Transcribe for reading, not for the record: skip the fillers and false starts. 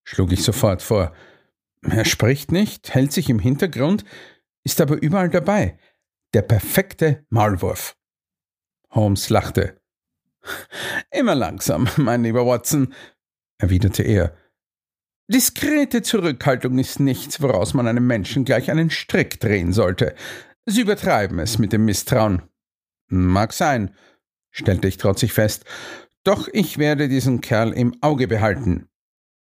schlug ich sofort vor. Er spricht nicht, hält sich im Hintergrund, ist aber überall dabei. Der perfekte Maulwurf. Holmes lachte. Immer langsam, mein lieber Watson, erwiderte er. Diskrete Zurückhaltung ist nichts, woraus man einem Menschen gleich einen Strick drehen sollte. Sie übertreiben es mit dem Misstrauen. Mag sein, stellte ich trotzig fest, doch ich werde diesen Kerl im Auge behalten.